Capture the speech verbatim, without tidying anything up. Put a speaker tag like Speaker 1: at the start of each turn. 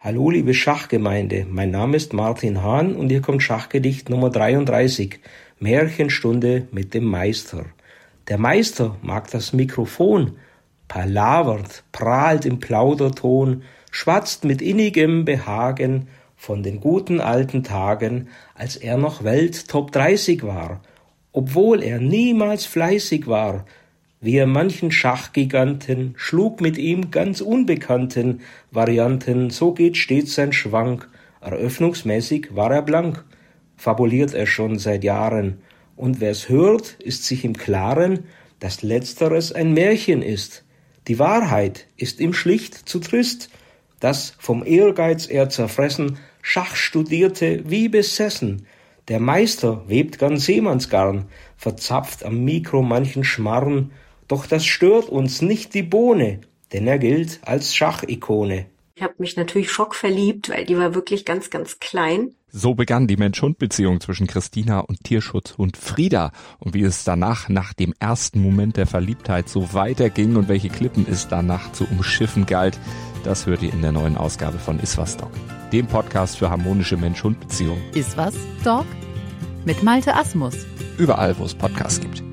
Speaker 1: Hallo liebe Schachgemeinde, mein Name ist Martin Hahn und hier kommt Schachgedicht Nummer dreiunddreißig, Märchenstunde mit dem Meister. Der Meister mag das Mikrofon, palavert, prahlt im Plauderton, schwatzt mit innigem Behagen von den guten alten Tagen, als er noch Welt Top dreißig war, obwohl er niemals fleißig war. Wie er manchen Schachgiganten schlug mit ihm ganz unbekannten Varianten, so geht stets sein Schwank. Eröffnungsmäßig war er blank, fabuliert er schon seit Jahren. Und wer's hört, ist sich im Klaren, dass Letzteres ein Märchen ist. Die Wahrheit ist ihm schlicht zu trist, dass vom Ehrgeiz er zerfressen Schach studierte wie besessen. Der Meister webt ganz Seemannsgarn, verzapft am Mikro manchen Schmarrn, doch das stört uns nicht die Bohne, denn er gilt als Schachikone.
Speaker 2: Ich habe mich natürlich schockverliebt, weil die war wirklich ganz, ganz klein.
Speaker 3: So begann die Mensch-Hund-Beziehung zwischen Christina und Tierschutzhund Frieda. Und wie es danach, nach dem ersten Moment der Verliebtheit, so weiterging und welche Klippen es danach zu umschiffen galt, das hört ihr in der neuen Ausgabe von Iswas Dog, dem Podcast für harmonische Mensch-Hund-Beziehungen.
Speaker 4: Iswas Dog mit Malte Asmus.
Speaker 3: Überall, wo es Podcasts gibt.